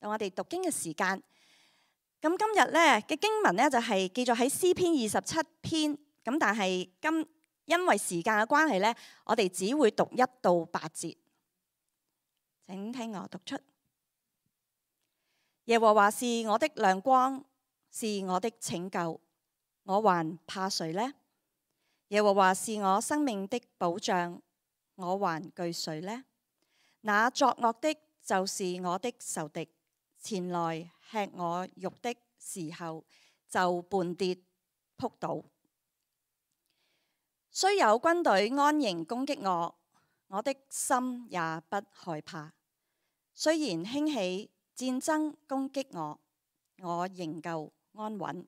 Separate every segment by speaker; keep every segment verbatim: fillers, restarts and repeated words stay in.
Speaker 1: 到我哋讀經嘅時間。咁今日咧嘅經文咧就係記載喺詩篇二十七篇。咁但係今因為時間嘅關係咧，我哋只會讀一到八節。請聽我讀出：耶和華是我的亮光，是我的拯救，我還怕誰呢？耶和華是我生命的保障，我還懼誰呢？那作惡的，就是我的仇敵，前來吃我肉的時候，就絆跌仆倒。雖有軍隊安營攻擊我，我的心也不害怕。雖然興起戰爭攻擊我，我仍舊安穩。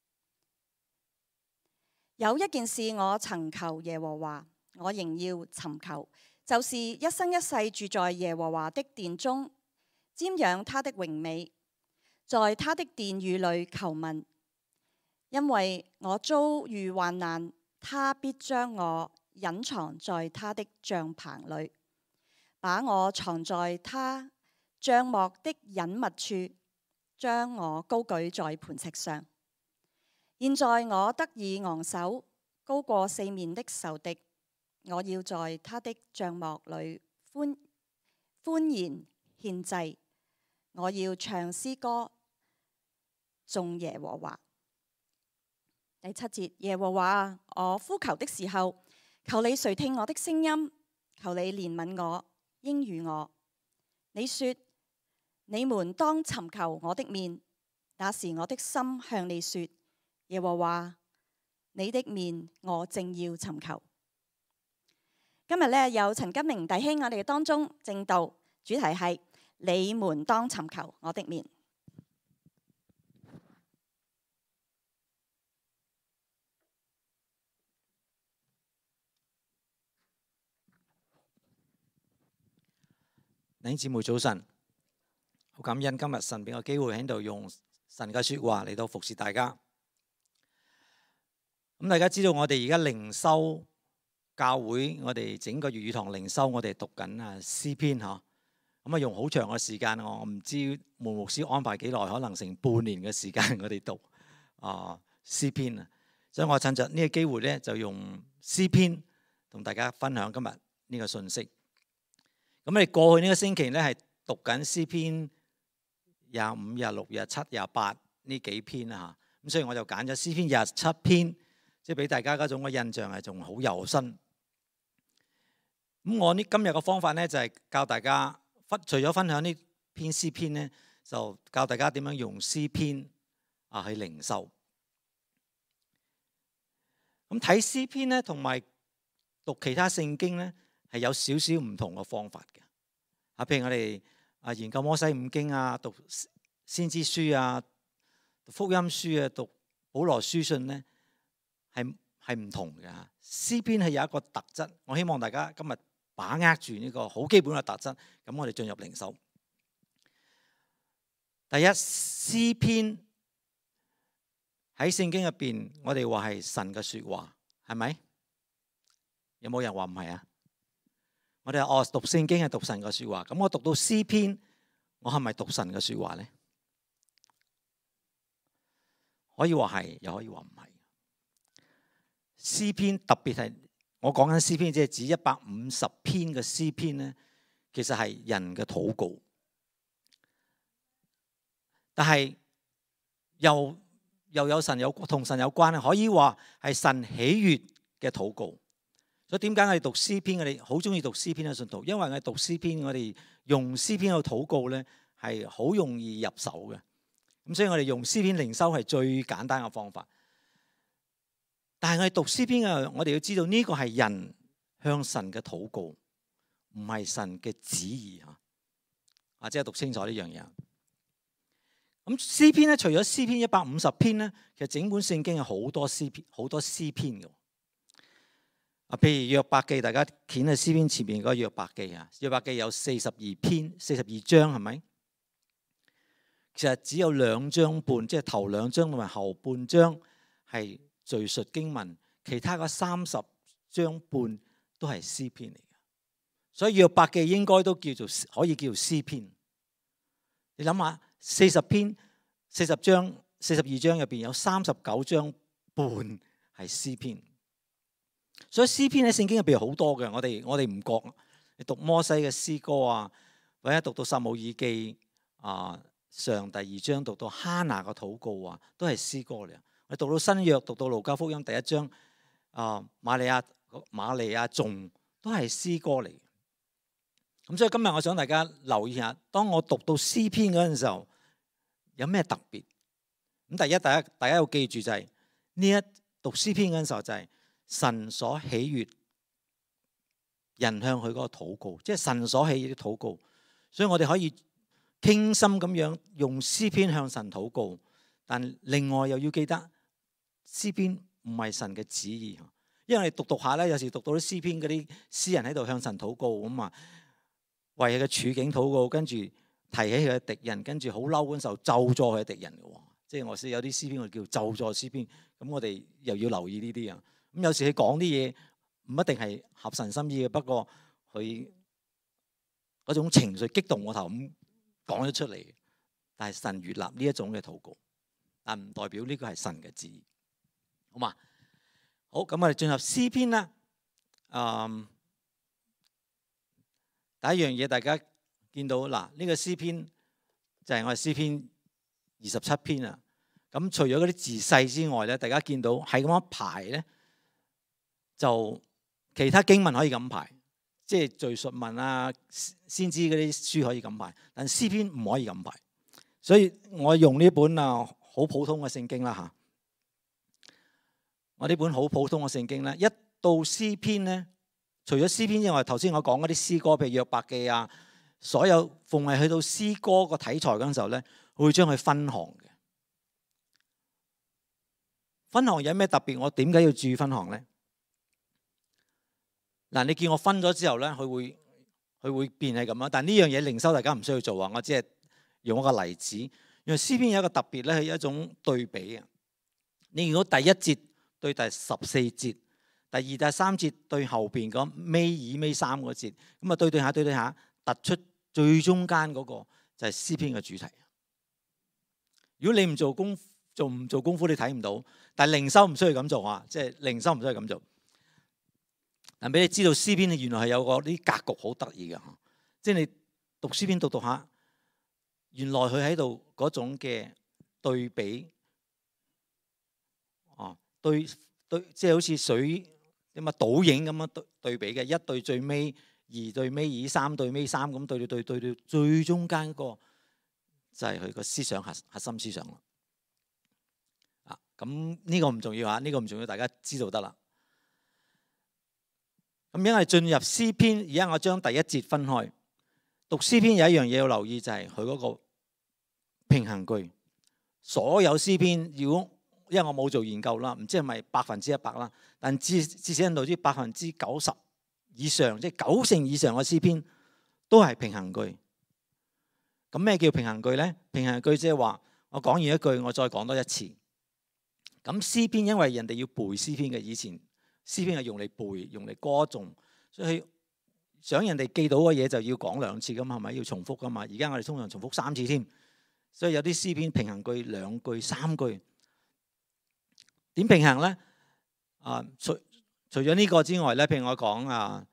Speaker 1: 有一件事我曾求耶和華，我仍要尋求，就是一生一世住在耶和華的殿中，瞻仰他的榮美，在他的殿宇裏求問。因為我遭遇患難，他必將我隱藏在他的帳棚裏，把我藏在他帳幕的隱密處，將我高舉在磐石上。現在我得以昂首，高過四面的仇敵。我要在他的帳幕裏歡歡然獻祭，我要唱詩歌頌耶和華。第七節，耶和華，我呼求的時候，求你垂聽我的聲音，求你憐憫我，應允我。你說，你們當尋求我的面，那時我的心向你說，耶和華，你的面我正要尋求。今日咧有陳金明弟兄我哋當中證道，主題係你們當尋求我的面。
Speaker 2: 弟兄姊妹早晨，好感恩今日神俾我機會喺度用神嘅說話嚟到服侍大家。咁大家知道我哋而家靈修教會，我哋整個粵語堂靈修，我哋讀緊啊詩篇嗬。咁啊用好長嘅時間，我唔知門牧師安排幾耐，可能成半年嘅時間我哋讀啊詩篇啊。所以我趁着呢個機會咧，就用詩篇同大家分享今日呢個信息。咁我哋過去呢個星期咧係讀緊詩篇廿五、廿六、廿七、廿八呢幾篇啊，咁所以我就揀咗詩篇廿七篇，即係俾大家嗰種嘅印象係仲好柔身。咁我呢今日嘅方法咧就係教大家分，除咗分享呢篇詩篇咧，就教大家點樣用詩篇啊去靈修。咁睇詩篇咧，同埋讀其他聖經咧，係有少少唔同嘅方法嘅。啊，譬如我哋啊研究摩西五經啊，讀先知書啊，讀福音書啊，讀保羅書信咧，係係唔同嘅。詩篇係有一個特質，我希望大家今日把握住呢個好基本嘅特質。咁我哋進入靈修。第一，詩篇喺聖經入邊，我哋話係神嘅說話，係咪？有冇人話唔係啊？我哋話哦，讀聖經係讀神嘅說話，咁我讀到詩篇，我係咪讀神嘅說話咧？可以話係，又可以話唔係。詩篇特別係我講緊詩篇，即係指一百五十篇嘅詩篇咧，其實係人嘅禱告，但係又又有神有同神有關，可以話係神喜悅嘅禱告。所以點解我哋讀詩篇，我哋好中意讀詩篇嘅信徒，因為我哋讀詩篇，我哋用詩篇去禱告咧，係好容易入手嘅。咁所以我哋用詩篇靈修係最簡單嘅方法。但係我哋讀詩篇嘅，我哋要知道呢個係人向神嘅禱告，唔係神嘅旨意吓。啊，即係讀清楚呢樣嘢。咁詩篇咧，除咗詩篇一百五十篇咧，其實整本聖經有好多詩篇，好多詩篇嘅。啊，譬如約伯記，大家掀喺詩篇前面嗰個約伯記啊，約伯記有四十二篇，四十二章係咪？其實只有兩章半，即係頭兩章同埋後半章係敘述經文，其他嗰三十章半都係詩篇嚟嘅。所以約伯記應該都叫做可以叫做詩篇。你諗下， 四十篇、四十章、四十二章入邊有三十九章半係詩篇。所以詩篇喺聖經入邊好多嘅，我哋我哋唔覺。你讀摩西嘅詩歌啊，或者讀到撒母耳記啊上第二章，讀到哈拿嘅禱告啊，都係詩歌嚟。我讀到新約，讀到路加福音第一章啊，瑪利亞瑪利亞頌都係詩歌嚟。咁所以今日我想大家留意下，當我讀到詩篇嗰陣時候，有咩特別？咁第一，大家大家要記住就係呢一讀詩篇嗰陣時候就係神所喜悅人向佢嗰個禱告，即係神所喜悅啲禱告。所以我哋可以傾心咁樣用詩篇向神禱告，但另外又要記得詩篇唔係神嘅旨意，因為你讀讀下咧，有時讀到啲詩篇嗰啲詩人喺度向神禱告咁啊，為佢嘅處境禱告，跟住提起佢嘅敵人，跟住好嬲嗰陣時候咒詛佢嘅敵人嘅，即係我識有啲詩篇我叫咒詛詩篇，咁我哋又要留意呢啲啊。咁有時佢講啲嘢唔一定係合神心意嘅，不過佢嗰種情緒激動我頭咁講咗出嚟，但係神悅納呢一種嘅禱告，但唔代表呢個係神嘅旨意，好嘛？好，咁我哋進入詩篇啦。嗯，第一樣嘢大家見到嗱，呢個詩篇就係我哋詩篇二十七篇啊。咁除咗嗰啲字細之外咧，大家見到係咁樣排咧，就其他經文可以咁排，即係敘述文啊、先知嗰啲書可以咁排，但詩篇唔可以咁排。所以我用呢本啊好普通嘅聖經啦嚇。我呢本好普通嘅聖經咧，一到詩篇咧，除咗詩篇之外，頭先我講嗰啲詩歌，譬如約伯記啊，所有逢係去到詩歌個題材嗰陣時候咧，會將佢分行嘅。分行有咩特別？我點解要注意分行咧？嗱，你見我分咗之後咧，佢會佢會變係咁樣。但呢樣嘢靈修大家唔需要做啊。我只係用一個例子。因為詩篇有一個特別咧，係一種對比啊。你如果第一節對第十四節，第二、第三節對後邊嗰尾二、尾三個節，咁啊對對下、對對下，突出最中間嗰個就係詩篇嘅主題。如果你唔做功做唔做功夫，你睇唔到。但係靈修唔需要咁做啊，即係靈修唔需要咁做。但俾你知道詩篇原來係有個啲格局好得意嘅，即係你讀詩篇讀讀下，原來佢喺度嗰種嘅對比，哦對對，即係好似水咁啊倒影咁樣對對比嘅，一對最尾，二對尾二，三對尾三咁對對對對到最中間個就係佢個思想核核心思想啦。啊，咁呢個唔重要啊，呢個唔重要，大家知道得啦。咁因為進入詩篇，而家我將第一節分開讀詩篇，有一樣嘢要留意，就係佢嗰個平衡句。所有詩篇，如果因為我冇做研究啦，唔知係咪百分之一百啦，但至至少喺度啲百分之九十以上，即係九成以上嘅詩篇都係平衡句。咁咩叫平衡句咧？平衡句即係話我講完一句，我再講多一次。咁詩篇因為人哋要背詩篇嘅，以前詩篇係用嚟背，用嚟歌頌，所以想人哋記到嘅嘢就要講兩次噶嘛，係咪要重複噶嘛？而家我哋通常重複三次添，所以有啲詩篇平衡句兩句三句。點平衡咧？啊，除除咗呢個之外咧，譬如我講啊，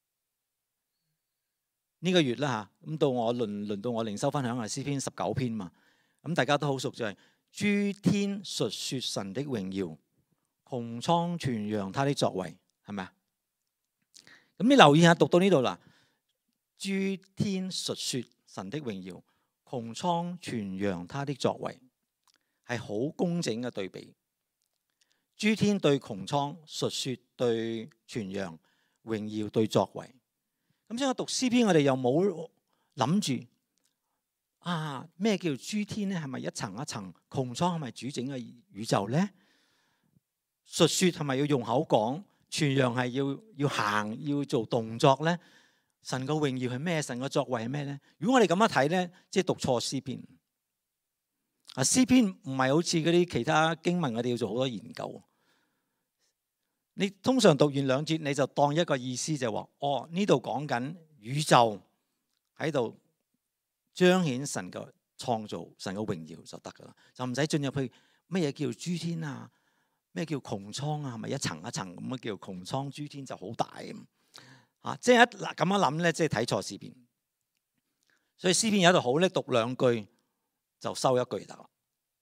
Speaker 2: 呢、這個月啦嚇，咁到我輪輪到我靈修分享係詩篇十九篇嘛，咁大家都好熟就係、是、諸天述説神的榮耀，穹蒼傳揚他的作為，係咪啊？咁你留意下讀到呢度啦，諸天述説神的榮耀，穹蒼傳揚他的作為，係好工整嘅對比。諸天對穹蒼，述説對傳揚，榮耀對作為。咁所以我讀詩篇，我哋又冇諗住啊咩叫諸天咧？係咪一層一層？穹蒼係咪主整嘅宇宙咧？述説係咪要用口講？傳揚係要要行要做動作咧？神嘅榮耀係咩？神嘅作為係咩咧？如果我哋咁樣睇咧，即係讀錯詩篇。啊，詩篇唔係好似嗰啲其他經文，我哋要做好多研究。你通常讀完兩節，你就當一個意思就話：哦，呢度講緊宇宙喺度彰顯神嘅創造神嘅榮耀就得噶啦，就唔使進入去乜嘢叫諸天啊，咩叫穹蒼啊，係咪一層一層咁樣叫穹蒼諸天就好大咁啊？即係一嗱咁樣諗咧，即係睇錯詩篇。所以詩篇有一度好咧，讀兩句就收一句得啦，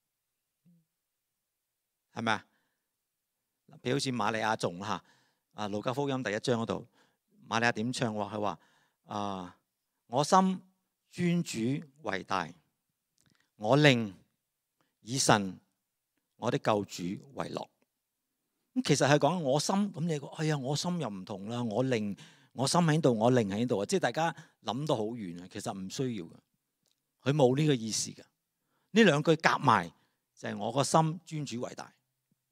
Speaker 2: 係咪啊？譬如好似瑪利亞頌嚇啊，路加福音第一章嗰度，瑪利亞點唱喎？佢話啊，我心尊主為大，我靈以神我的救主為樂。咁其實係講我心，咁你講哎呀，我心又唔同啦，我靈我心喺度，我靈喺度啊，即係大家諗到好遠啊，其實唔需要嘅，佢冇呢個意思嘅。呢兩句夾埋就係我個心尊主為大。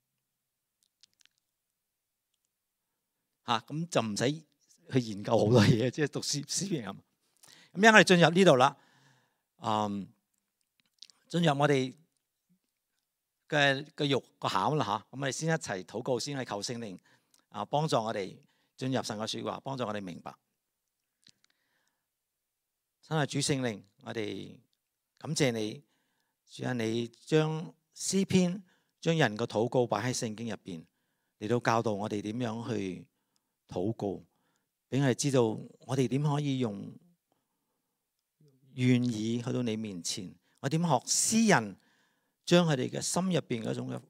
Speaker 2: 嚇，咁就唔使去研究好多嘢，即係讀詩詩篇咁。咁而家我哋進入呢度啦，嗯，進入我哋嘅嘅肉個考啦嚇。咁我哋先一齊禱告，先去求聖靈啊，幫助我哋進入神嘅説話，幫助我哋明白。真係主聖靈，我哋感謝你，主啊，你將詩篇將人嘅禱告擺喺聖經入邊，嚟到教導我哋點樣去禱告，俾我哋知道我哋點可以用願意去到你面前。我點學詩人將佢哋嘅心入邊嗰種嘅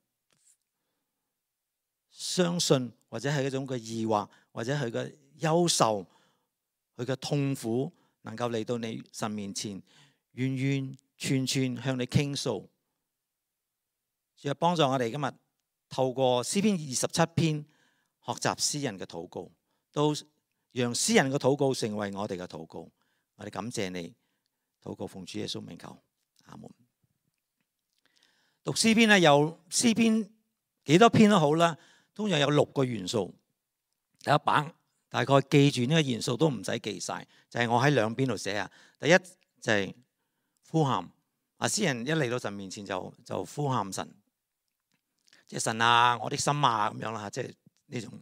Speaker 2: 相信，或者係嗰種嘅疑惑，或者佢嘅憂愁，佢嘅痛苦，能夠嚟到你神面前，完完全全向你傾訴。主啊，幫助我哋今日透過詩篇二十七篇學習詩人嘅禱告，都讓詩人嘅禱告成為我哋嘅禱告。我哋感謝你，禱告奉主耶穌名求，阿門。讀詩篇咧，有詩篇幾多篇都好啦，通常有六個元素。第一版大概記住呢個元素都唔使記晒，就係、是、我喺兩邊度寫啊。第一就係呼喊，啊詩人一嚟到神面前就就呼喊神，即係神啊，我的心啊咁樣啦，即係呢種。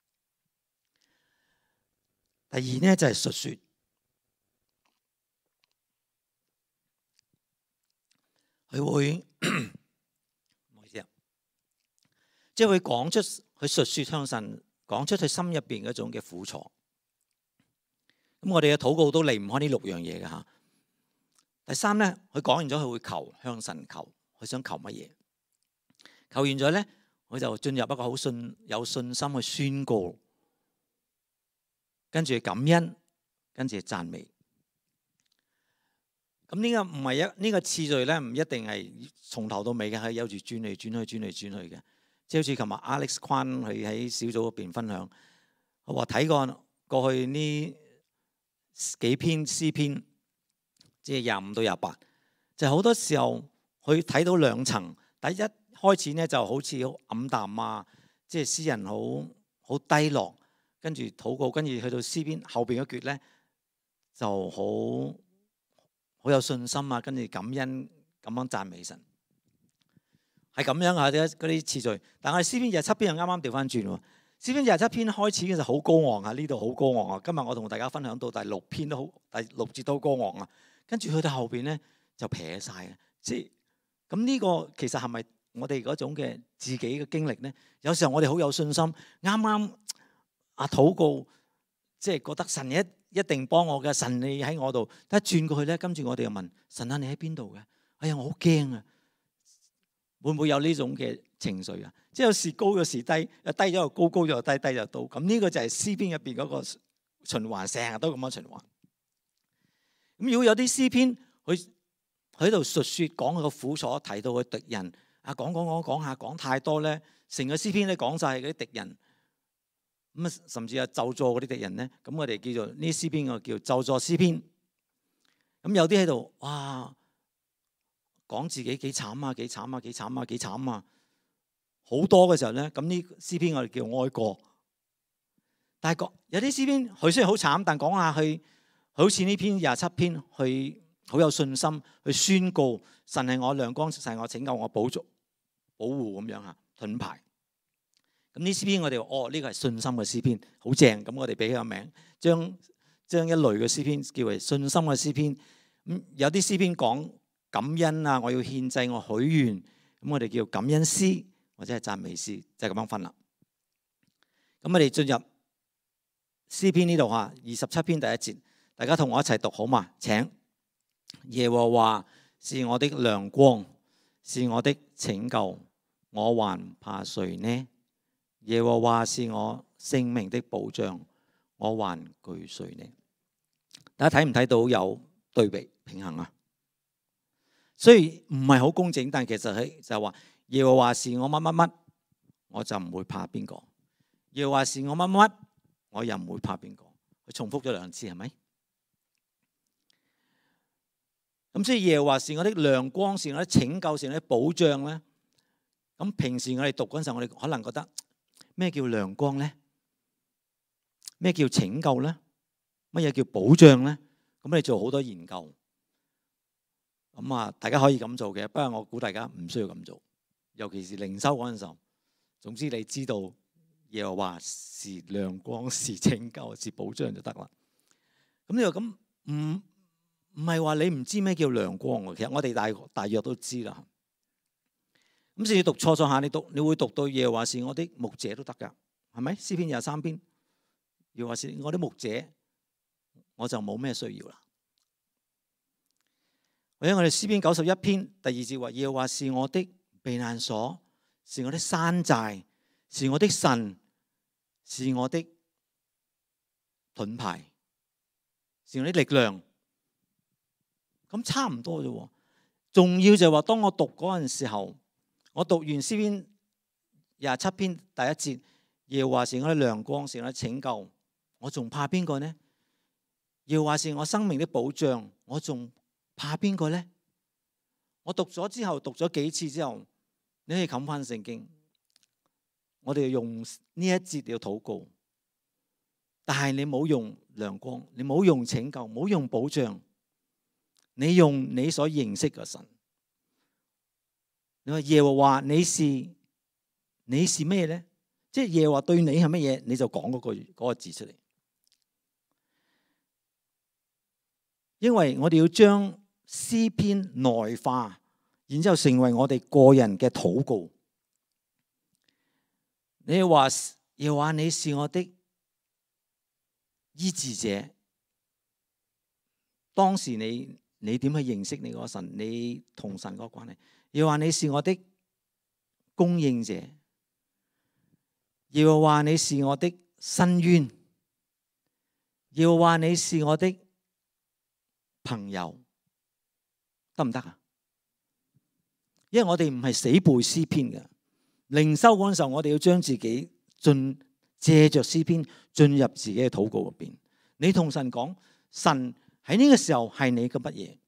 Speaker 2: 第二呢就係述說，佢會唔好意思啊，即係會講出佢述說向神講出佢心入邊嗰種嘅苦楚。咁我哋嘅禱告都離唔開呢六樣嘢嘅吓。第三咧，佢講完咗，佢會求向神求，佢想求乜嘢？求完咗咧，佢就進入一個好信有信心去宣告。跟住感恩，跟住讚美。咁呢個唔係一呢個次序咧，唔一定係從頭到尾嘅，係有住轉嚟轉去、轉嚟轉去嘅。即係好似琴日 Alex Kwan 佢喺小組嗰邊分享，我話睇過過去呢幾篇詩篇，即係廿五到廿八，就好多時候佢睇到兩層。第一開始咧就好似好黯淡啊，即係詩人好好低落。跟住禱告，跟住去到詩篇後邊嗰橛咧，就好好有信心啊！跟住感恩咁樣讚美神，係咁樣啊！啲嗰啲次序。但係詩篇廿七篇又啱啱調翻轉喎。詩篇廿七篇開始嘅時候好高昂啊，呢度好高昂啊！今日我同大家分享到第六篇都好，第六節都好高昂啊。跟住去到後邊咧就撇晒啊！即係咁呢個其實係咪我哋嗰種嘅自己嘅經歷咧？有時候我哋好有信心，啱啱。啊！禱告即係覺得神一一定幫我嘅，神你喺我度。一轉過去咧，跟住我哋又問神啊，你喺邊度嘅？哎呀，我好驚啊！會唔會有呢種嘅情緒啊？即係有時高有時低，又低咗又高，高咗又低，低就到。咁呢個就係詩篇入邊嗰個循環，成日都咁樣循環。咁如果有啲詩篇，佢喺度述説講佢個苦楚，提到佢敵人啊，講講講講下講太多咧，成個詩篇咧講晒嗰啲敵人。咁啊，甚至係咒詛嗰啲敵人咧，咁我哋叫做呢詩篇，我叫咒詛詩篇。咁有啲喺度，哇，講自己幾慘啊，幾慘啊，幾慘啊，幾慘啊，好多嘅時候咧，咁呢詩篇我哋叫哀歌。但係講有啲詩篇，佢雖然好慘，但講下去，好似呢篇廿七篇，佢好有信心去宣告神係我亮光，神係我拯救我保足保護咁樣嚇盾牌。咁呢詩篇我哋話哦，呢個係信心嘅詩篇，好正。咁我哋俾佢個名，將將一類嘅詩篇叫為信心嘅詩篇。咁有啲詩篇講感恩啊，我要獻祭，我許願，咁我哋叫感恩詩或者係讚美詩，就係咁樣分啦。咁我哋進入詩篇呢度嚇，二十七篇第一節，大家同我一齊讀好嘛？請。耶和華是我的亮光，是我的拯救，我還怕誰呢？耶和華是我性命的保障，我還懼誰呢？大家睇唔睇到有對比平衡啊？所以唔係好工整，但其實係就係話耶和華是我乜乜乜，我就唔會怕邊個；耶和華是我乜乜乜，我又唔會怕邊個。佢重複咗兩次，係咪？咁所以耶和華是我的亮光，是我的拯救，是我的保障咧。咁平時我哋讀嗰陣時候，我哋可能覺得咩叫亮光咧？咩叫拯救咧？乜嘢叫保障咧？咁你做好多研究。咁啊，大家可以咁做嘅，不過我估大家唔需要咁做，尤其是靈修嗰陣時候。總之你知道耶和華是亮光，是拯救，是保障就得啦。咁你話咁唔？唔係話你唔知咩叫亮光喎，其實我哋大大約都知啦。咁甚至讀錯咗下，你讀你會讀到耶和華是我的牧者都得㗎，係咪？詩篇廿三篇，耶和華是我的牧者，我就冇咩需要啦。或者我哋詩篇九十一篇第二節話，耶和華是我的避難所，是我的山寨，是我的神，是我的盾牌，是我的力量。咁差唔多啫，重要就係話，當我讀嗰陣時候，我讀完詩篇廿七篇第一節，耶和華是我的亮光，是我的拯救，我仲怕邊個呢？耶和華是我生命的保障，我仲怕邊個呢？我讀咗之後，讀咗幾次之後，你可以冚翻聖經，我哋用呢一節要禱告，但係你冇用亮光，你冇用拯救，冇用保障。你用你所認識嘅神，你話耶和華你是你是咩咧？即係耶和華對你係乜嘢，你就講嗰個嗰個字出嚟。因為我哋要將詩篇內化，然之後成為我哋個人嘅禱告。你話耶和華你是我的醫治者，當時你。你點去認識你個神？你同神嗰個關係，又話你是我的供應者，又話你是我的伸冤，又話你是我的朋友，得唔得啊？因為我哋唔係死背詩篇嘅，靈修嗰陣時候，我哋要將自己進借着詩篇進入自己嘅禱告入邊。你同神講，神。喺呢個時候係你嘅乜嘢？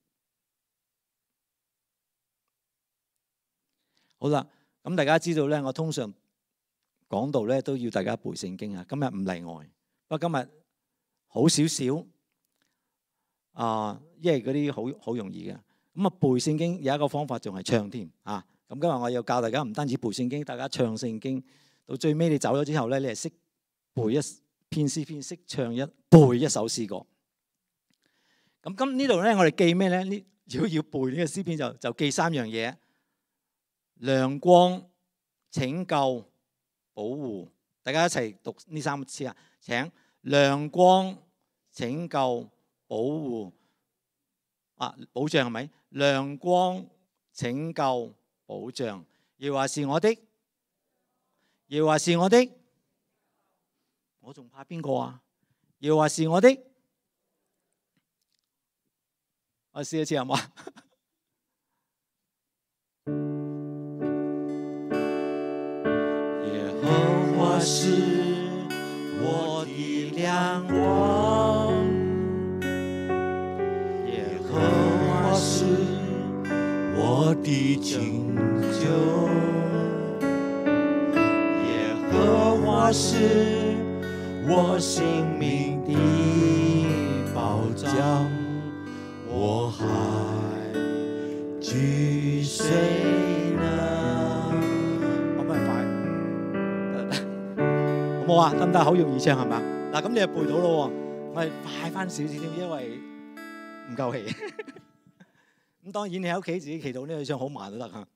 Speaker 2: 好啦，咁大家知道咧，我通常講道咧都要大家背聖經啊。今日唔例外，不過今日好少少啊，因為嗰啲好好容易嘅。咁啊，背聖經有一個方法，仲係唱添啊。咁今日我要教大家唔單止背聖經，大家唱聖經，到最尾你走咗之後咧，你係識背一篇詩篇，識唱一背一首詩歌。咁咁呢度咧，我哋記咩咧？呢如果要背呢個詩篇，就就記三樣嘢：亮光、拯救、保護。大家一齊讀呢三個詞啊！請亮光、拯救、保護啊！保障係咪？亮光、拯救、保障。耶和華是我的，耶和華是我的，我仲怕邊個啊？耶和華是我的。我試一次好唔好？耶和華是我的亮光，耶和華是我的拯救，耶和華是我性命的保障。我還懼誰呢？可唔可以快？好冇啊？得唔得？好容易唱係嘛？嗱，咁你就背到咯。我係快翻少少添，因為唔夠氣。 咁當然你喺屋企自己祈禱呢個唱好慢都得嚇。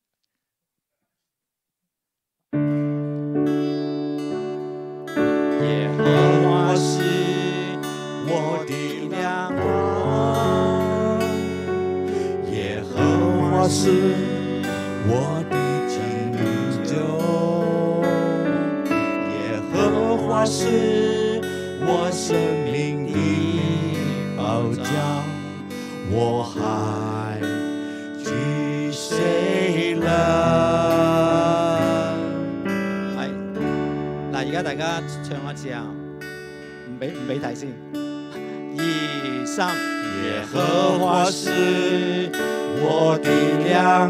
Speaker 2: 耶和華是我的亮光，耶和華是我的拯救，耶和華是我生命的保障，我還懼誰呢？係嗱，而家大家唱一次啊！唔俾唔俾睇先。二三，耶和華是我的亮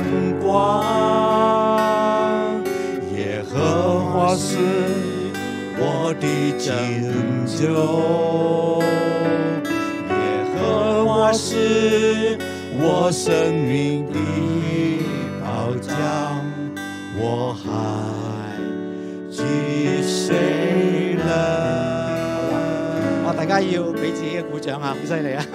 Speaker 2: 光，耶和華是我的拯救，耶和華是我生命的保障，我還懼誰呢？哇！大家要俾自己嘅鼓掌啊，好犀利啊！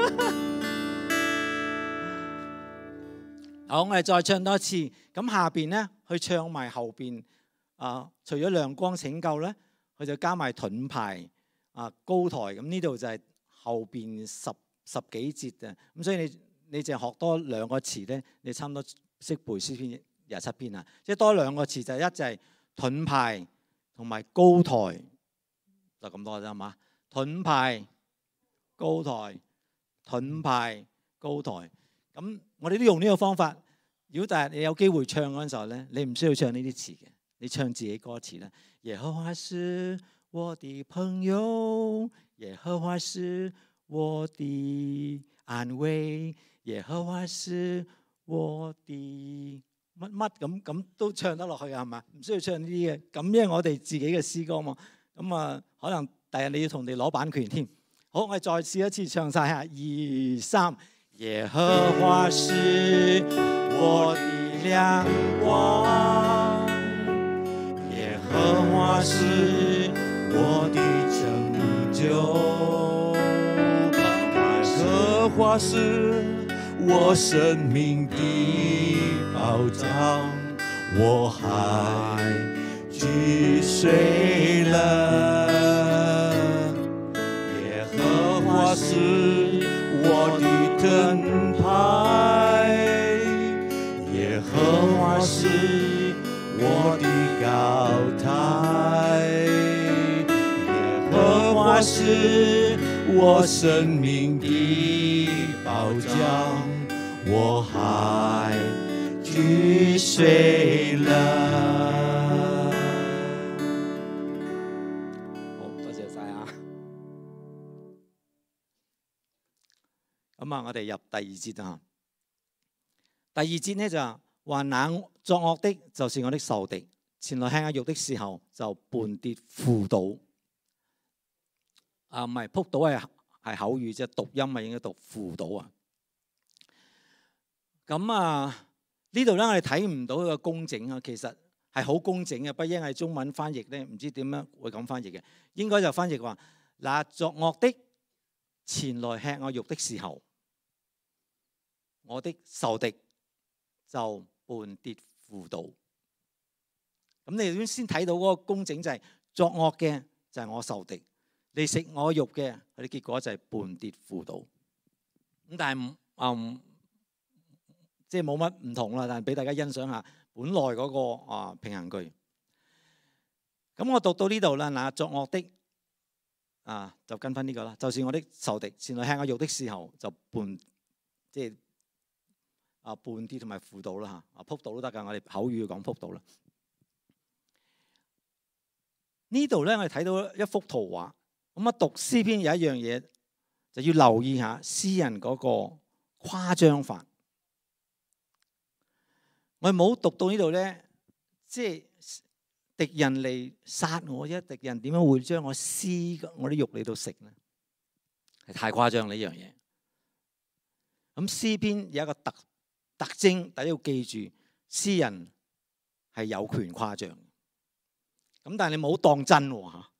Speaker 2: 好，我哋再唱多一次。咁下邊咧，去唱埋後邊啊。除咗亮光拯救咧，佢就加埋盾牌啊、高台。咁呢度就係後邊十十幾節啊。咁所以你你淨係學多兩個詞咧，你差唔多識背詩篇廿七篇啊。即係多兩個詞就係一就係盾牌同埋高台，就咁多啫嘛。盾牌、高台、盾牌、高台。咁我哋都用呢個方法。如果第日你有機會唱嗰陣時候咧，你唔需要唱呢啲詞嘅，你唱自己歌詞啦。耶和華是我的朋友，耶和華是我的安慰，耶和華是我的乜乜咁咁都唱得落去啊，係嘛？唔需要唱呢啲嘅。咁因為我哋自己嘅詩歌嘛。咁啊，可能第日你要同你攞版權添。好，我哋再試一次唱晒下，二三。耶和華是我的亮光，耶和華是我的拯救，耶和華是我生命的保障，我還懼誰呢？耶和華是我的盾牌，耶和華是我的高台，耶和華是我生命的保障，我還懼誰呢？好，多謝晒啊！咁啊，我哋入第二節啊。第二節呢，就話那作惡的，就是我的仇敵，前來吃我肉的時候，就絆跌附倒。啊，唔係仆倒係係口語啫，讀音啊應該讀附倒啊。咁啊，呢度咧我哋睇唔到佢個工整啊，其實係好工整嘅，不因係中文翻譯咧，唔知點樣會咁翻譯嘅，應該就翻譯話嗱，作惡的前來吃我肉的時候，我的仇敵就絆跌附倒。咁你點先睇到嗰個工整就係作惡嘅就係我仇敵，你食我肉嘅，佢哋結果就係絆跌附倒。咁但係嗯即係冇乜唔同啦，但係俾大家欣賞下本來嗰個啊平衡句。咁我讀到呢度啦，嗱，作惡的啊就跟翻呢個啦，就是我的仇敵，前來吃我肉的時候就絆即係。啊，絆跌同埋附倒啦嚇，啊仆倒都得㗎，我哋口語講仆倒啦。呢度咧，我哋睇到一幅圖畫。咁啊，讀詩篇有一樣嘢就要留意下詩人嗰個誇張法。我哋冇讀到呢度咧，即係敵人嚟殺我啫，敵人點樣會將我撕我啲肉嚟到食咧？係太誇張呢樣嘢。咁詩篇有一個特特徵，大家要記住，詩人係有權誇張。咁但係你冇當真喎嚇，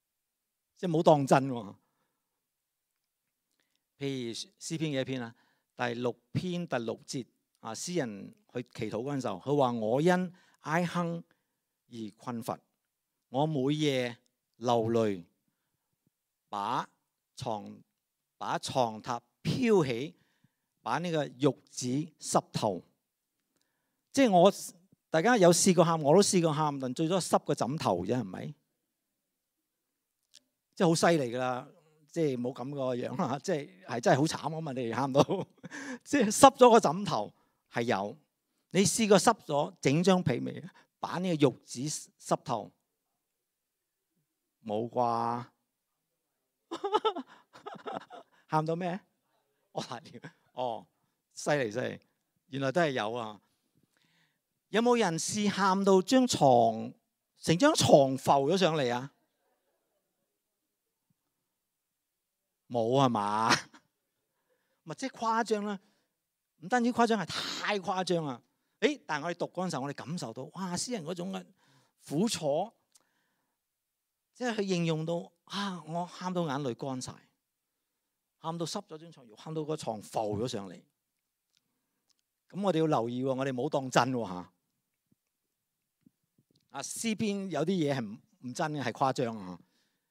Speaker 2: 即係冇當真喎。譬如詩篇幾多篇啊？ 第六篇第六節啊，詩人去祈禱嗰陣時候，佢話：我因唉哼而困乏，我每夜流淚，把床把床榻飄起，把呢個褥子濕透。即係我大家有試過喊，我都試過喊，但最多濕個枕頭啫，係咪？即係好犀利噶啦，即係冇咁個樣啦，即係係真係好慘啊嘛！你哋喊到，即係濕咗個枕頭係有。你試過濕咗整張被未？把呢個褥子濕透冇啩？喊到咩？哦，哦，犀利犀利，原來都係有啊！有冇人試喊到張床成張床浮咗上嚟啊？冇係嘛？咪即係誇張啦！唔單止誇張，係太誇張啊！誒，但係我哋讀嗰陣時候，我哋感受到，哇！詩人嗰種嘅苦楚，即係佢形容到啊，我喊到眼淚乾晒，喊到濕咗張床，喊到個床浮咗上嚟。咁我哋要留意喎，我哋冇當真喎嚇。啊，詩篇有啲嘢係唔唔真嘅，係誇張啊！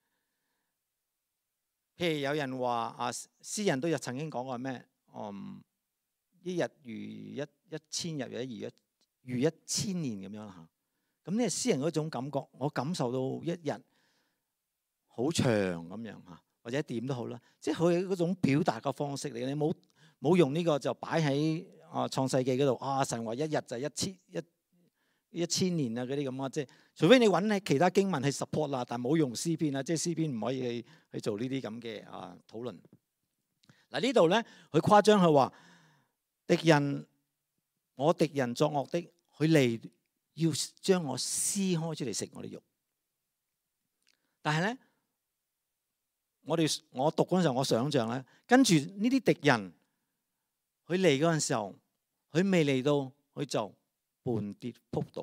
Speaker 2: 譬如有人話啊，詩人都有曾經講過咩？嗯，一日如一一千日，或者如一如一千年咁樣啦嚇。咁呢，詩人嗰種感覺，我感受到一日好長咁樣嚇，或者點都好啦。即係佢嗰種表達嘅方式嚟，你冇冇用呢個就擺喺啊創世記嗰度啊，神話一日就一千一。一千年啊嗰啲咁啊，即係除非你揾喺其他經文去 support 啦，但冇用詩篇啊，即係詩篇唔可以去去做呢啲咁嘅啊討論。嗱呢度咧，佢誇張佢話敵人，我敵人作惡的，佢嚟要將我撕開出嚟食我啲肉。但係咧，我哋我讀嗰陣時候，我想象咧，跟住呢啲敵人，佢嚟嗰陣時候，佢未嚟到，佢就半跌仆倒。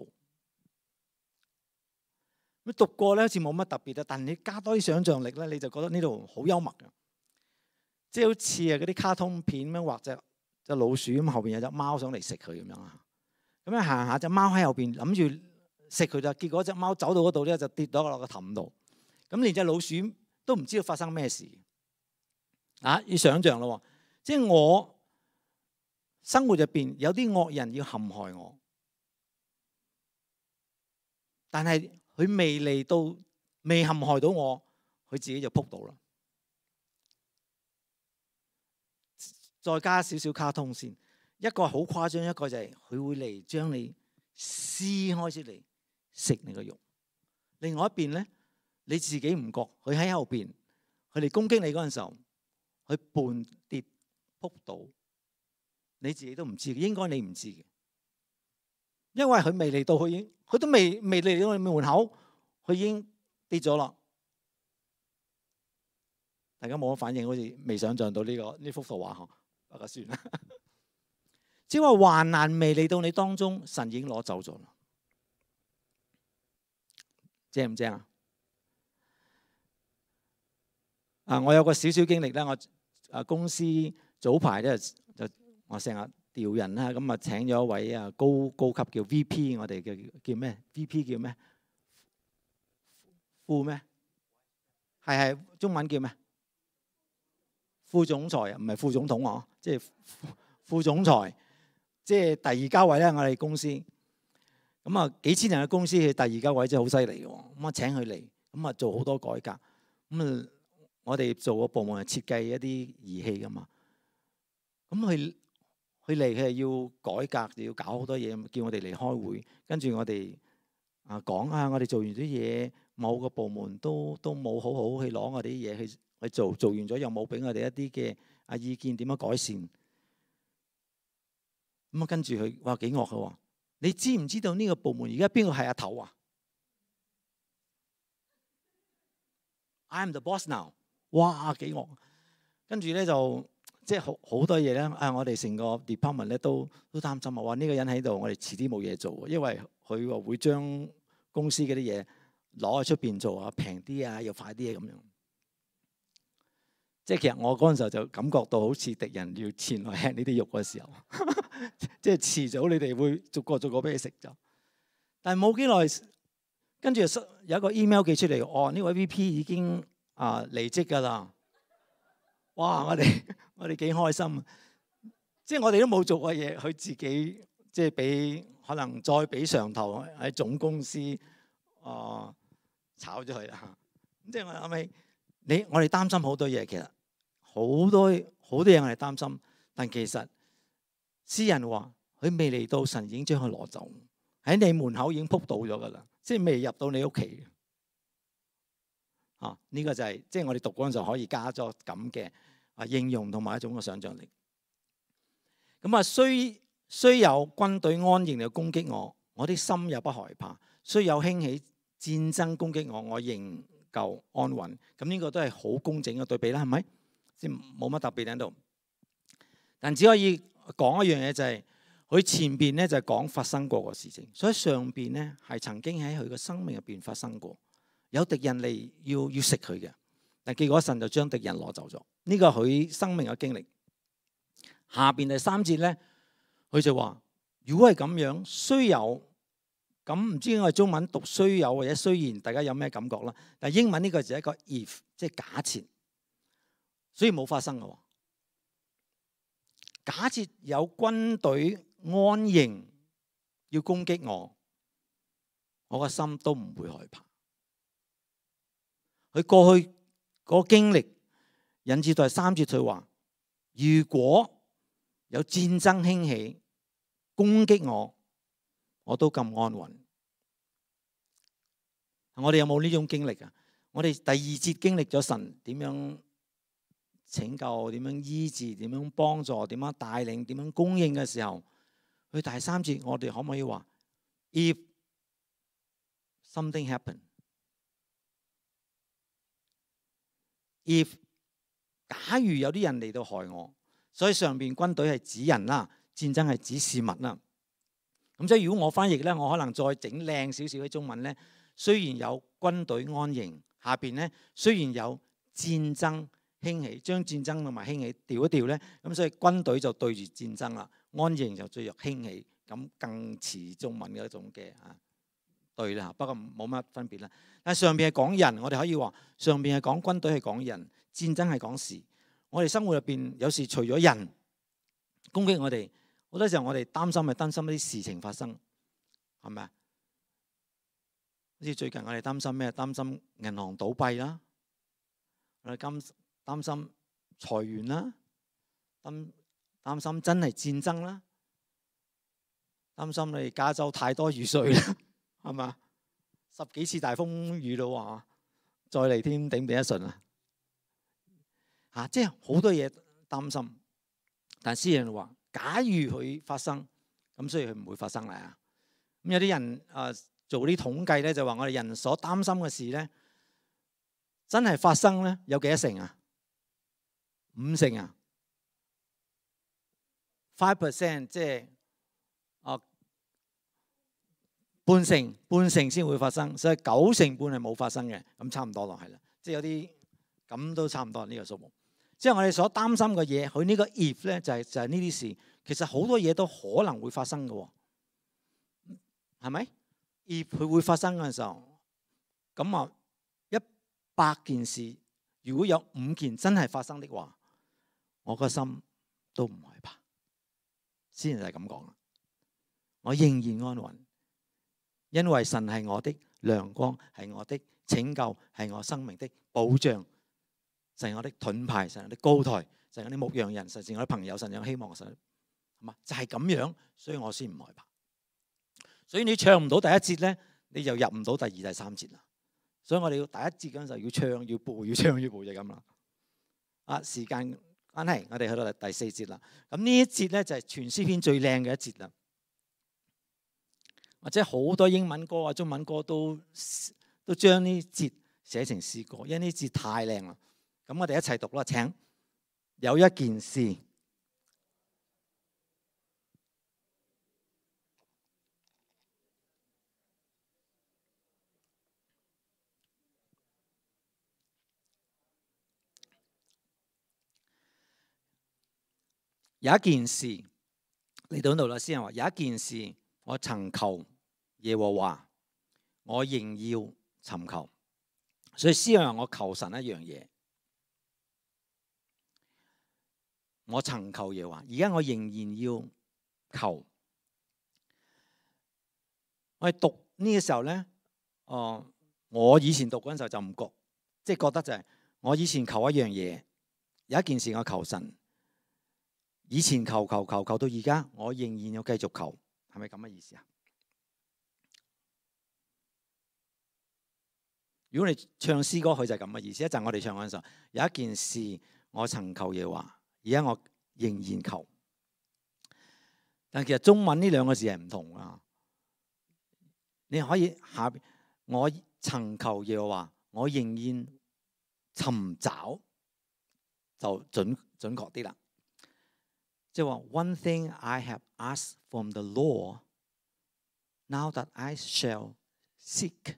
Speaker 2: 咁讀過咧，好似冇乜特別啊，但你加多啲想像力咧，你就覺得呢度好幽默嘅，即係好似啊嗰啲卡通片咁樣畫隻隻老鼠咁，後邊有隻貓想嚟食佢咁樣啊。咁樣行下隻貓喺後邊諗住食佢，就結果隻貓走到嗰度咧就跌咗落個氹度。咁連隻老鼠都唔知道發生咩事啊！要想像咯，即係我生活入邊有啲惡人要陷害我。但係佢未嚟到，未陷害到我，佢自己就撲到啦。再加少少卡通先，一個好誇張，一個就係佢會嚟將你撕開出嚟食你個肉。另外一邊咧，你自己唔覺，佢喺後邊，佢哋攻擊你嗰陣時候，佢半跌撲倒，你自己都唔知，應該你唔知嘅。因為佢未嚟到，佢已經，佢都未未嚟到你門口，佢已經跌咗啦。大家冇乜反應，好似未想像到呢個呢幅圖畫嗬，不過算啦。只係話患難未嚟到你當中，神已經攞走咗啦。正唔正啊？啊，我有個少少經歷咧，我啊公司早排咧就我成日調人啦，咁啊請咗一位啊高高級叫 V P， 我哋嘅叫咩 ？V P 叫咩？副咩？係係中文叫咩？副總裁啊，唔係副總統啊，即係副副總裁，即係第二家位咧。我哋公司咁啊幾千人嘅公司，佢第二家位真係好犀利嘅。咁啊請佢嚟，咁啊做好多改革。咁啊我哋做個部門係設計一啲儀器噶嘛。咁佢。佢嚟佢係要改革，要搞好多嘢，叫我哋嚟開會。跟住我哋啊講啊，我哋做完啲嘢，某個部門都都冇好好去攞我哋啲嘢去去做，做完咗又冇俾我哋一啲嘅啊意見點樣改善。咁啊跟住佢話幾惡嘅喎，你知唔知道呢個部門而家邊個係阿頭啊 ？I'm the boss now。哇幾惡！跟住咧就。即係好好多嘢咧，啊！我哋成個 department 咧都都擔心啊！話呢個人喺度，我哋遲啲冇嘢做，因為佢話會將公司嗰啲嘢攞去出邊做啊，平啲啊，又快啲啊咁樣。 即係其實我嗰陣時候就感覺到好似敵人要前來吃呢啲肉嘅時候，即係遲早你哋會逐個逐個俾你食咗。但係冇幾耐，跟住有一個 email 寄出嚟，哦，呢位 V P 已經啊離職㗎啦。哇！我哋我哋幾開心啊！即係我哋都冇做過嘢，佢自己即係俾可能再俾上頭喺總公司啊、呃、炒咗佢啦。即係我諗起你，我哋擔心好多嘢，其實好多好多嘢我哋擔心，但其實詩人話佢未嚟到，神已經將佢攞走，喺你門口已經撲倒咗噶啦，即係未入到你屋企。啊！呢個就係即係我哋讀嗰陣時候可以加咗咁嘅啊應用同埋一種嘅想像力。咁啊，雖雖有軍隊安營嚟攻擊我，我啲心也不害怕；雖有興起戰爭攻擊我，我仍舊安穩。咁呢個都係好工整嘅對比啦，係咪？即係冇乜特別喺度。但只可以講一樣嘢，就係佢前邊咧就係講發生過嘅事情，所以上邊咧係曾經喺佢嘅生命入邊發生過。有敵人嚟要要食佢嘅，但結果神就將敵人攞走咗。呢個係佢生命嘅經歷。下邊第三節咧，佢就話：如果係咁樣，雖有咁唔知我哋中文讀雖有或者雖然，大家有咩感覺啦？但係英文呢個就係一個 if，即係假設，所以冇發生嘅。假設有軍隊安營要攻擊我，我個心都唔會害怕。佢過去嗰個經歷引致到第三節，佢話：如果有戰爭興起攻擊我，我都咁安穩。我哋有冇呢種經歷啊？我哋第二節經歷咗神點樣拯救、點樣醫治、點樣幫助、點樣帶領、點樣供應嘅時候，去第三節我哋可唔可以話 ：If something happen。If 假如有啲人嚟到害我，所以上邊軍隊係指人啦，戰爭係指事物啦。咁所以如果我翻譯咧，我可能再整靚少少嘅中文咧。雖然有軍隊安營，下邊咧雖然有戰爭興起，將戰爭同埋興起調一調咧，咁所以軍隊就對住戰爭啦，安營就對住興起，咁更似中文嘅一種嘅啊對啦。不過冇乜分別啦。但上邊係講人，我哋可以話上邊係講軍隊係講人，戰爭係講事。我哋生活入邊有時除咗人攻擊我哋，好多時候我哋擔心係擔心一啲事情發生，係咪啊？好似最近我哋擔心咩？擔心銀行倒閉啦，我哋擔擔心裁員啦，擔擔心真係戰爭啦，擔心你加州太多雨水啦，係嘛？十幾次大風雨咯喎，再嚟添，頂唔頂得順啊？嚇，即係好多嘢擔心。但詩人話：假如佢發生，咁所以佢唔會發生啦。咁有啲人啊做啲統計咧，就話我哋人所擔心嘅事咧，真係發生咧，有幾多成啊？五成啊 ？five percent 即係啊。半成半成先會發生，所以九成半係冇發生嘅，咁差唔多咯，係啦，即係有啲咁都差唔多呢個數目。即係我哋所擔心嘅嘢，佢呢個 if 咧就係就係呢啲事，其實好多嘢都可能會發生嘅，係咪 ？if 佢會發生嘅時候，咁啊一百件事，如果有五件真係發生的話，我個心都唔害怕。先就係咁講啦，我仍然安穩。因為神係我的亮光，係我的拯救，係我生命的保障，神係我的盾牌，神係我的高台，神係我的牧羊人，神係我的朋友，神有希望，神係嘛？就係咁樣，所以我先唔害怕。所以你唱唔到第一節咧，你就入唔到第二、第三節啦。所以我哋要第一節嗰陣時候要唱、要背、要唱、要背就咁啦。啊，時間關係，我哋去到第四節啦。咁呢一節咧就係全詩篇最靚嘅一節啦。或者好多英文歌啊、中文歌都都將呢節寫成詩歌，因為呢節太靚啦。咁我哋一齊讀啦，請。有一件事， 有一件事嚟到呢度啦，詩人話有一件事我曾求耶和華，我仍要尋求。所以詩人話我求神一樣嘢，我曾求耶和華，而家我仍然要求。我哋讀呢個時候咧，哦、呃，我以前讀嗰陣時候就唔覺，即係覺得就係我以前求一樣嘢，有一件事我求神，以前求求求求到而家，我仍然要繼續求，係咪咁嘅意思啊？如果你唱詩歌，佢就係咁嘅意思。一陣我哋唱嗰陣時候，有一件事我曾求耶和華，而家我仍然求。但其實中文呢兩個字係唔同啊。你可以下邊我曾求耶和華，我仍然尋找，就準準確啲啦。即係話 One thing I have asked from the Lord, now that I shall seek。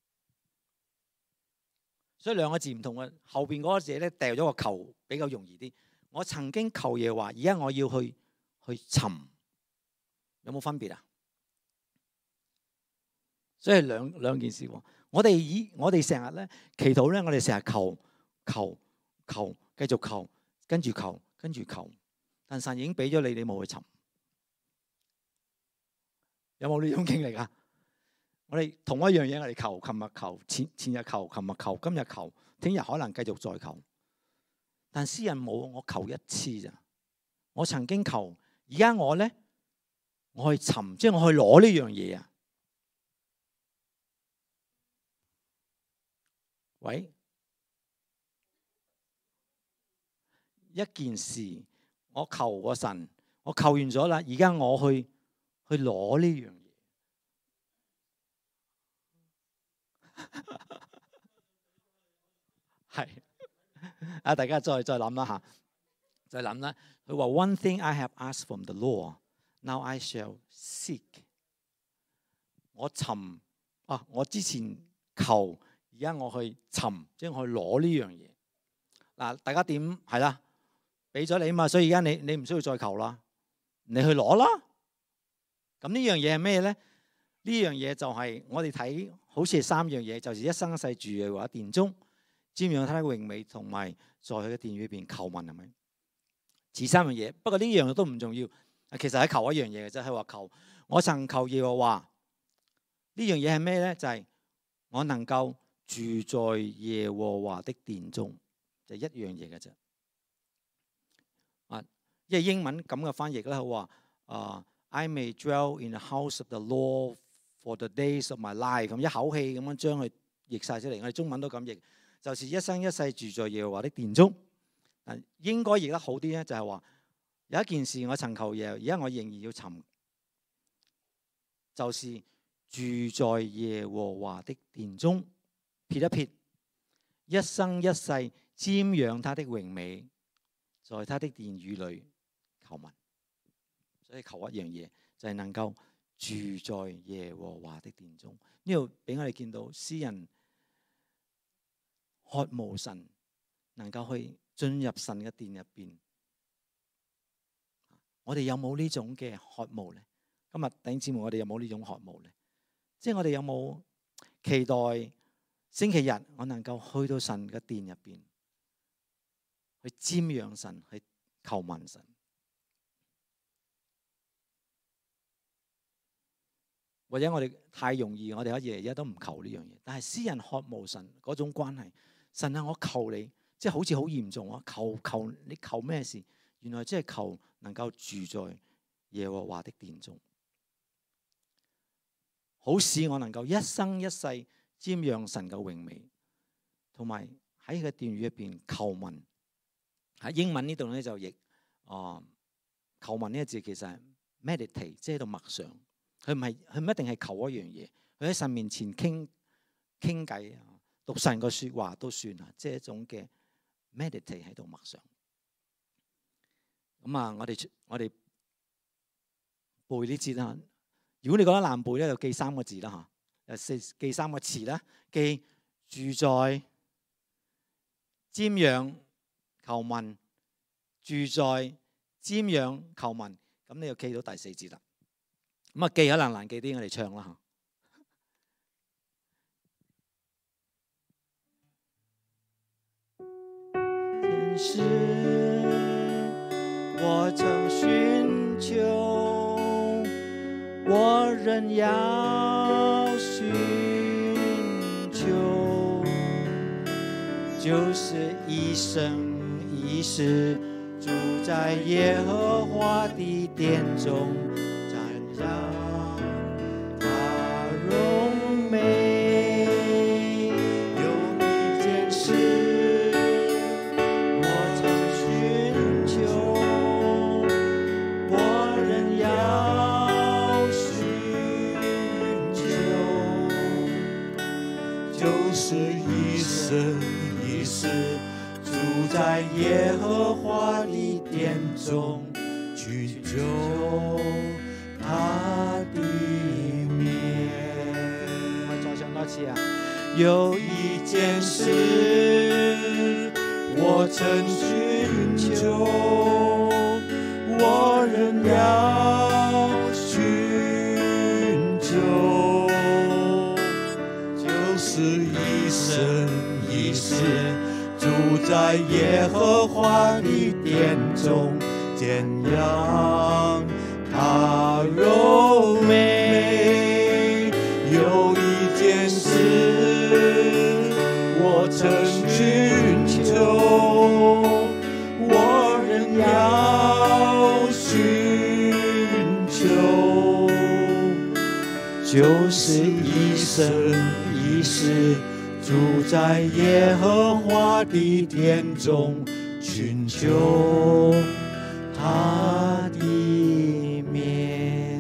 Speaker 2: 所以兩個字唔同嘅，後邊嗰個字咧掉咗個求比較容易啲。我曾經求耶和華，而家我要去去尋，有冇分別啊？所以兩兩件事喎。我哋以我哋成日咧祈禱咧，我哋成日求求求，繼續求，跟住求，跟住求。但神已經俾咗你，你冇去尋，有冇呢種經歷啊？我哋同一樣嘢，我哋求，琴日求，前前日求，琴日求，今日求，聽日可能繼續再求。但詩人冇，我求一次咋。我曾經求，而家我咧，我去尋，即係我去攞呢樣嘢啊。喂，一件事我求過神，我求完咗啦，而家我去去攞呢樣嘢。係啊，大家再再諗啦吓，再諗啦。佢話 One thing I have asked from the Lord, now I shall seek。我尋啊，我之前求，而家我去尋，即係我去攞呢樣嘢。嗱，大家點係啦？俾咗你嘛，所以而家你你唔需要再求啦，你去攞啦。咁呢樣嘢係咩咧？呢樣嘢就係我哋睇，好似係三樣嘢，就是一生一世住嘅話，殿中瞻仰他的榮美，同埋在佢嘅殿宇裏邊求問，係咪？似三樣嘢，不過呢樣嘢都唔重要。其實係求一樣嘢嘅啫，係話求我曾求耶和華。呢樣嘢係咩咧？就係、是、我能夠住在耶和華的殿中，就一樣嘢嘅啫。啊，因為英文咁嘅翻譯咧，佢話啊 ，I may dwell in the house of the Lord for the days of my life， 咁一口氣咁樣將佢譯晒出嚟。我哋中文都咁譯，就是一生一世住在耶和華的殿中。啊，應該譯得好啲咧，就係話有一件事我曾求耶，而家我仍然要尋，就是住在耶和華的殿中，撇一撇，一生一世瞻仰他的榮美，在他的殿宇裏求問。所以求一樣嘢，就係、是、能夠住在耶和華的殿中。呢度俾我哋見到詩人渴慕神，能夠去進入神嘅殿入邊。我哋有冇呢種嘅渴慕咧？今日弟兄姊妹，我哋有冇呢種渴慕咧？即係我哋有冇期待星期日我能夠去到神嘅殿入邊，去瞻仰神，去求問神？或者我哋太容易，我哋可以日日都唔求呢樣嘢。但係詩人渴慕神嗰種關係，神啊，我求你，即係好似好嚴重啊！求求你求咩事？原來即係求能夠住在耶和華的殿中，好使我能夠一生一世瞻仰神嘅榮美，同埋喺佢嘅殿宇入邊求問。喺英文呢度咧就譯哦，求問呢個字其實係 meditate，即係喺度默想。佢唔係，佢唔一定係求一樣嘢，佢喺神面前傾傾偈啊，讀神個說話都算啊，即係一種嘅 meditate 喺度默想。咁啊，我哋我哋背呢節啦。如果你覺得難背咧，就記三個字啦吓，四記三個詞啦，記住在、瞻仰、求問、住在、 瞻仰求問，咁你就記到第四節啦。咁啊記可能難記啲，我哋唱啦嚇。天使，我曾尋求，我仍要尋求，就是一生一世住在耶和華的殿中，瞻仰他榮美。有一件事我曾尋求，我仍要尋求，就是一生一世住在耶和華的殿中，尋求他的面。我再唱多次啊！有一件事我曾尋求，我仍要尋求，就是一生一世住在耶和華的殿中，瞻仰他榮美。有一件事我曾尋求，我仍要尋求，就是一生一世住在耶和華的殿中，尋求他的面。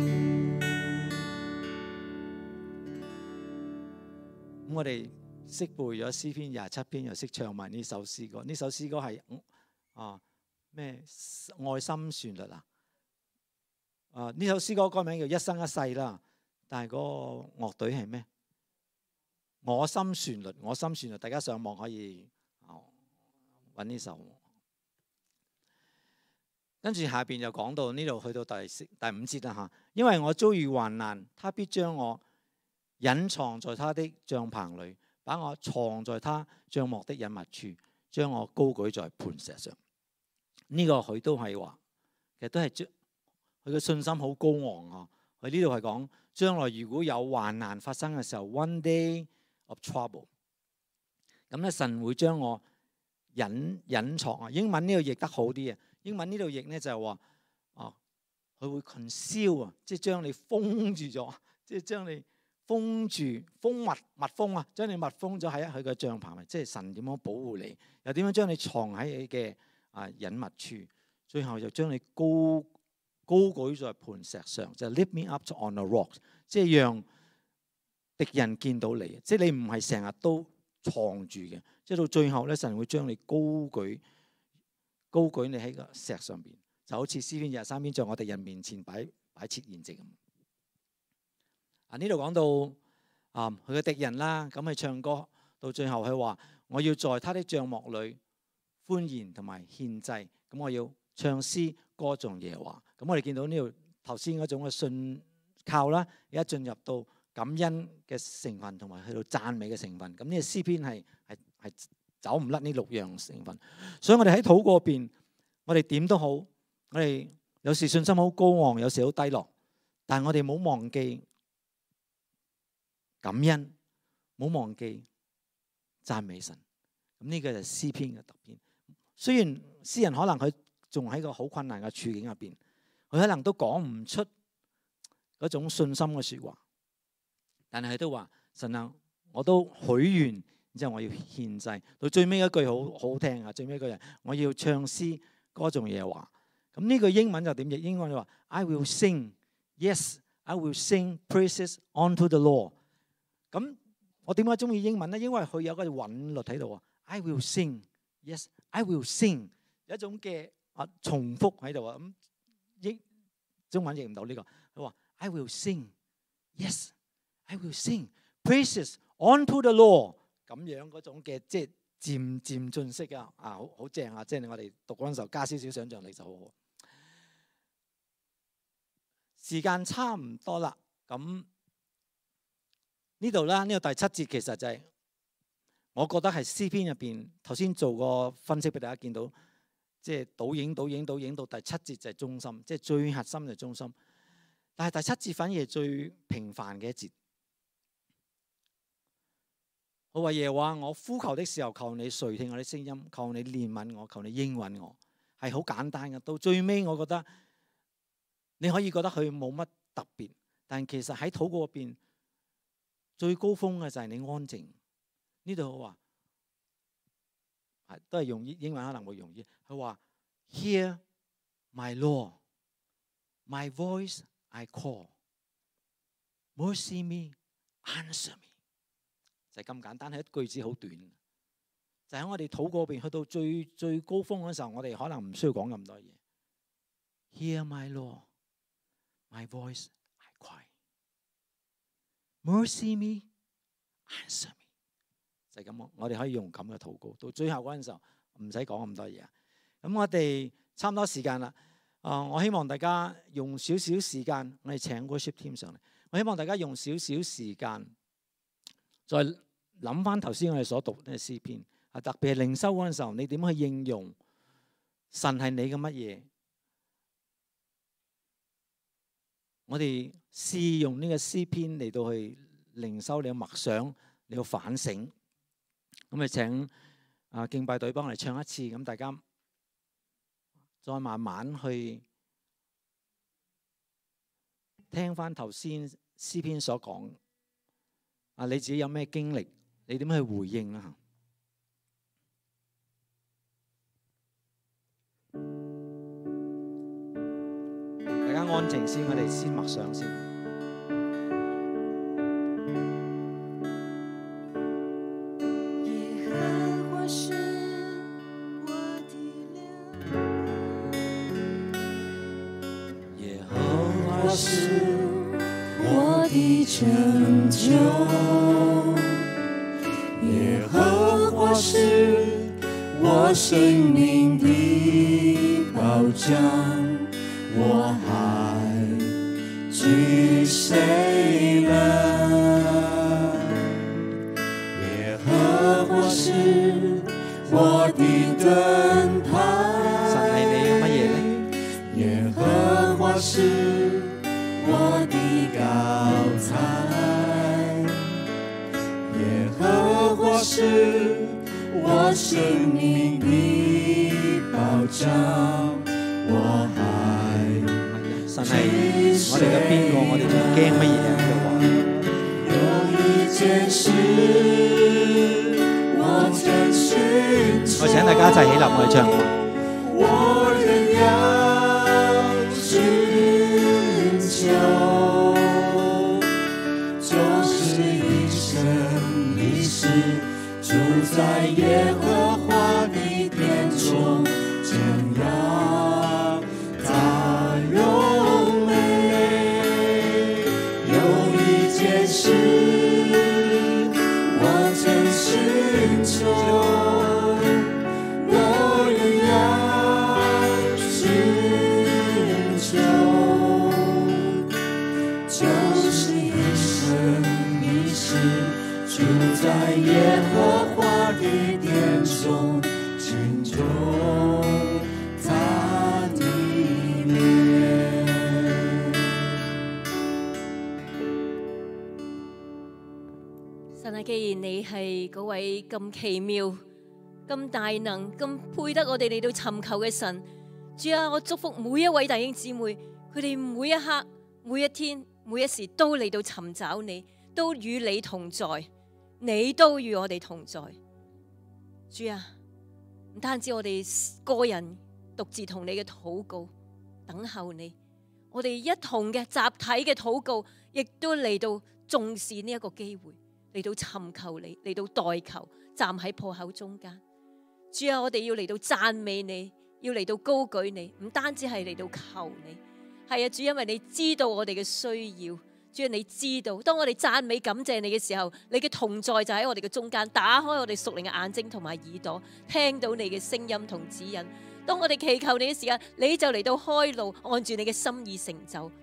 Speaker 2: 咁我哋識背咗詩篇廿七篇，又識唱埋呢首詩歌。呢首詩歌係啊咩愛心旋律啊？啊呢首詩歌歌名叫一生一世啦，但係嗰個樂隊係咩？我心旋律，我心旋律，大家上網可以揾呢首。跟住下邊就講到呢度，去到第四第五節啦嚇。因為我遭遇患難，他必將我隱藏在他的帳棚裏，把我藏在他帳幕的隱密處，將我高舉在磐石上。呢、這個佢都係話，其實都係將佢嘅信心好高昂啊。佢呢度係講將來如果有患難發生嘅時候 ，one day of trouble， 咁咧神會將我隱隱藏啊。英文呢度譯得好啲啊。英文呢度譯咧就係話，哦，佢會 conceal 啊，即係將你封住咗，即係將你封住，封密密封啊，將你密封咗喺佢嘅帳棚，即係神點樣保護你，又點樣將你藏喺你嘅啊隱密處，最後就將你高高舉在磐石上，就 lift me up on a rock， 即係讓敵人見到你，即係你唔係成日都藏住嘅，即係到最後咧，神會將你高舉。高舉你喺個石上邊，就好似詩篇廿三篇在我哋人面前擺擺設筵席咁。啊呢度講到啊佢嘅敵人啦，咁佢唱歌到最後佢話：我要在他的帳幕裏歡宴同埋獻祭，咁我要唱詩歌頌耶和華。咁我哋見到呢度頭先嗰種嘅信靠啦，而家進入到感恩嘅成分同埋去到讚美嘅成分。咁呢個詩篇係係係。走唔甩呢六樣成分，所以我哋喺禱告入邊，我哋點都好，我哋有時信心好高昂，有時好低落，但係我哋冇忘記感恩，冇忘記讚美神。咁呢個就係詩篇嘅特點。雖然詩人可能佢仲喺個好困難嘅處境入邊，佢可能都講唔出嗰種信心嘅說話，但係佢都話神啊，我都許願。然之後我要獻祭，到最尾一句好好好聽啊！最尾一句係我要唱詩歌頌耶和華。咁呢句英文就點譯？英文就話 I will sing, yes, I will sing praises unto the Lord。咁我點解中意英文咧？因為佢有個韻律喺度啊。I will sing, yes, I will sing， 有一種嘅啊重複喺度啊。咁英中文譯唔到呢個。佢話 I will sing, yes, I will sing praises unto the Lord。咁樣嗰種嘅即係漸漸進式啊，啊好好正啊！即係我哋讀嗰陣時候加少少想像力就好好。 時間差唔多啦，咁呢度啦，呢個第七節其實就係、是、我覺得係詩篇入邊頭先做個分析俾大家見到，即係倒影倒影倒影到第七節就係中心，即係最核心嘅中心。但係第七節反而係最平凡嘅一節。我話耶和華，我呼求的時候，求你垂聽我的聲音，求你憐憫我，求你應允我，係好簡單嘅。到最尾，我覺得你可以覺得佢冇乜特別，但其實喺禱告入邊最高峰嘅就係你安靜。呢度我話係都係用英文可能會容易。佢話 Hear my Lord, my voice I call, mercy me, answer me。就係咁簡單，係一句子好短。就喺我哋禱告嗰邊去到最最高峰嗰時候，我哋可能唔需要講咁多嘢。Hear my Lord, my voice I cry, mercy me, answer me。就係咁，我哋可以用咁嘅禱告。到最後嗰陣時候，唔使講咁多嘢。咁我哋差唔多時間啦。啊、呃，我希望大家用少少時間，我哋請 worship team 上嚟。我希望大家用少少時間，再諗翻頭先我哋所讀嘅詩篇，啊，特別係靈修嗰陣時候，你點去應用神係你嘅乜嘢？我哋試用呢個詩篇嚟到去靈修，你要默想，你要反省。咁咪請啊敬拜隊幫我哋唱一次，咁大家再慢慢去聽翻頭先詩篇所講。啊，你自己有咩經歷？你點去回應啊？大家安靜先，我哋先默想先。
Speaker 3: 耶和華是我的糧，耶和華是我的拯救。耶和華是我生命的保障，我還懼誰呢？耶和華是我的盾牌。
Speaker 2: 神係你嘅乜嘢呢？
Speaker 3: 耶和華是我的高台，耶和華是我生命的保障，我還
Speaker 2: 神係我哋嘅邊個？我哋仲驚乜嘢啊？
Speaker 3: 有一件事我真尋求，
Speaker 2: 我請大家一齊起立，我哋唱。
Speaker 3: 我仍要尋求，就是一生一世住在耶和華的殿中，瞻仰他榮美。有一件事我真尋求，住在耶和華的殿中，尋求他的臉。
Speaker 4: 神啊，既然你係嗰位咁奇妙、咁大能、咁配得我哋嚟到尋求嘅神，主啊，我祝福每一位弟兄姊妹，佢哋每一刻、每一天、每一時都嚟到尋找你，都與你同在。你都與我哋同在，主啊，唔單止我哋個人獨自同你嘅禱告等候你，我哋一同嘅集體嘅禱告，亦都嚟到重視呢一個機會，嚟到尋求你，嚟到代求，站喺破口中間。主啊，我哋要嚟到讚美你，要嚟到高舉你，唔單止係嚟到求你，係啊，主，因為你知道我哋嘅需要。主啊，你知道，當我哋讚美感謝你嘅時候，你嘅同在就喺我哋嘅中間，打開我哋屬靈嘅眼睛同埋耳朵，聽到你嘅聲音同指引。當我哋祈求你嘅時間，你就嚟到開路，按住你嘅心意成就。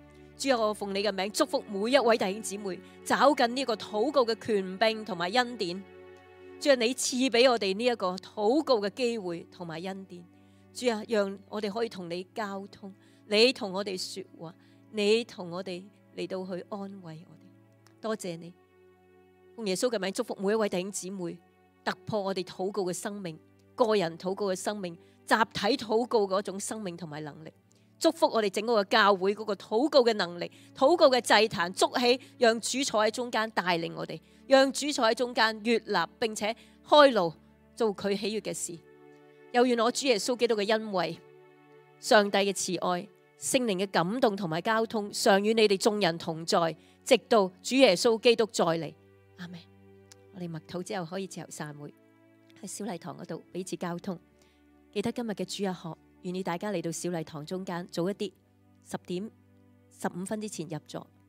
Speaker 4: 主啊，我奉你嘅名祝福每一位弟兄姊妹，找緊呢個禱告嘅權柄同埋恩典。主啊，你賜俾我哋呢一個禱告嘅機會同埋恩典。主啊，讓我哋可以同你交通，你同我哋說話，你同我哋嚟到去安慰我哋。多謝你，奉耶穌嘅名祝福每一位弟兄姊妹，突破我哋禱告嘅生命，個人禱告嘅生命，集體禱告嗰種生命同埋能力。祝福我哋整個嘅教會嗰個禱告嘅能力，禱告嘅祭壇築起，讓主坐喺中間帶領我哋，讓主坐喺中間悅納並且開路做佢喜悅嘅事。又願我主耶穌基督嘅恩惠、上帝嘅慈愛、聖靈嘅感動同埋交通，常與你哋眾人同在，直到主耶穌基督再嚟。阿們。我哋默禱之後可以自由散會，喺小禮堂嗰度彼此交通。記得今日嘅主日學，願意大家嚟到小禮堂中間早一啲，十點十五分之前入座。